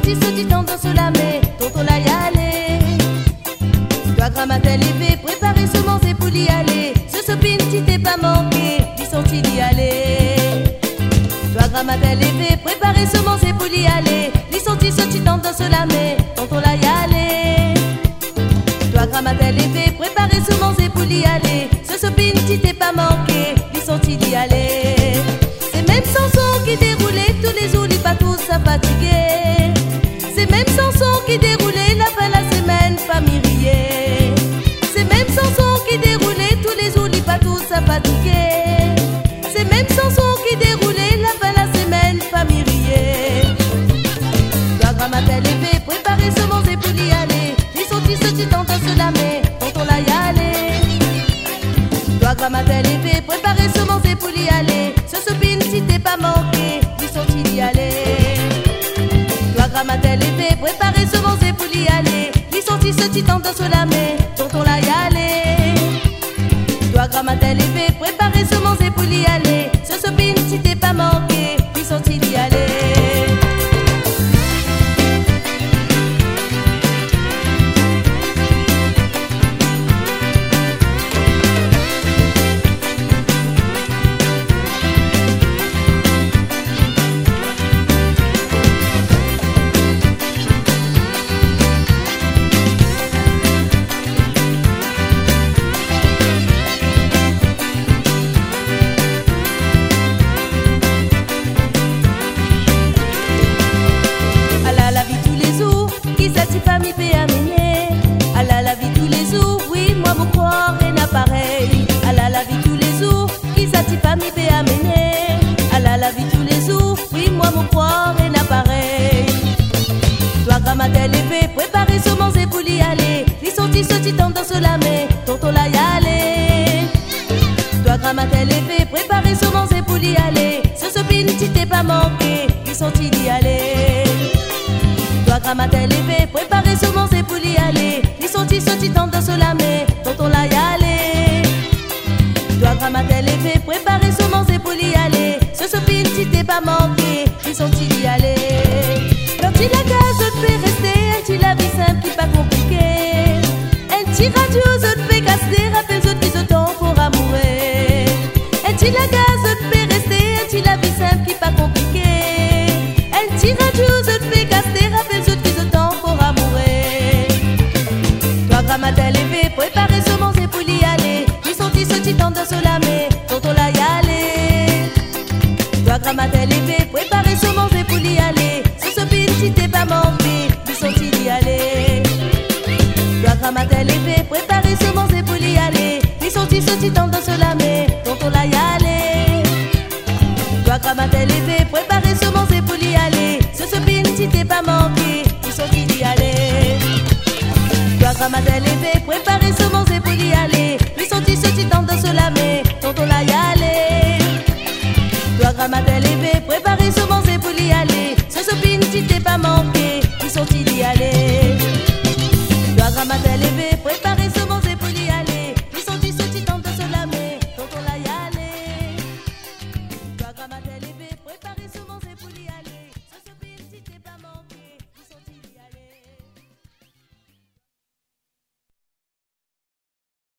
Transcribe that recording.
sorti sautillant dans ce lamé, tonton là y aller. Toi grammatel élevé, préparer semences pour y aller. Ce sopine si t'es pas manqué, lui sorti d'y aller. Toi grammatel élevé, préparer semences pour y aller. Lui sorti sautillant dans ce lamé, tonton là y aller. Toi grammatel élevé, préparer semences pour y aller. Ce sopine si t'es pas manqué, lui sorti d'y aller. C'est même Samson qui déroulait tous les jours, il pas tous à fatiguer. C'est même Samson qui déroulait la fin la semaine, famille riait. C'est même Samson qui déroulait tous les jours, il pas tous à fatiguer. C'est même Samson qui déroulait la fin la semaine, famille riait. Toi grammatel élevé, préparer semences et pour y aller. Ils sont tous sautillant dans ce lamé, tonton là y aller. Toi grammatel élevé, préparer semences et pour y aller. Ce sopine si t'es pas manqué, ils sont y aller. Toi grammatel élevé, préparer semences et pour y aller. Ils sont tous sautillant dans ce lamé, tonton là y aller. Toi grammatel élevé, préparer semences et pour y aller. Ce sopine si t'es pas manqué, ils sont y aller. Si famille peut amener à la vie tous les jours, oui, moi vous croire et n'a pareil. À la vie tous les jours, qui ça si famille peut amener à la vie tous les jours, oui, moi vous croire et n'a pareil. Toi grammatel élevé, préparer semences et pour y aller. Ils sont tous sautillant dans ce lamé, tonton là y aller. Toi grammatel élevé, préparer semences et pour y aller. Ce sopine si t'es pas manqué, ils sont y aller. Toi grammatel élevé, préparer semences et pour y aller. Ils sont tous sautillant dans ce lamé, tonton là y aller. Toi grammatel élevé, préparer semences et pour y aller. Ce sopine si t'es pas manqué, ils sont y aller. Quand il a gaz, autres fait rester. Un petit la vie simple qui pas compliqué. Un petit radio, autres fait casser. Rappelle autres qui se temps pour amourer. Un petit la gaz, autres fait rester. Un petit la vie simple qui pas compliqué. Un petit radio, autres fait casser. Rappelle autres qui se temps pour amourer. Toi grammatel élevé, préparer semences et pour y aller. Ils sont tous sautillant dans ce lamé, tonton là y aller. Toi grammatel élevé, préparer semences et pour y aller. Ce sopine si t'es pas manqué, ils sont y aller. Toi grammatel élevé, préparer semences et pour y aller. Ils sont tous sautillant dans ce lamé, tonton là y aller. Toi grammatel élevé, préparer semences et pour y aller. Ce sopine si t'es pas manqué, ils sont y aller. Toi grammatel élevé, préparer semences et pour y aller. Ils sont tous sautillant dans ce lamé, tonton là y aller. Toi grammatel élevé, préparer semences et pour y aller. Ce sopine si t'es pas manqué, ils sont y aller. Toi grammatel élevé.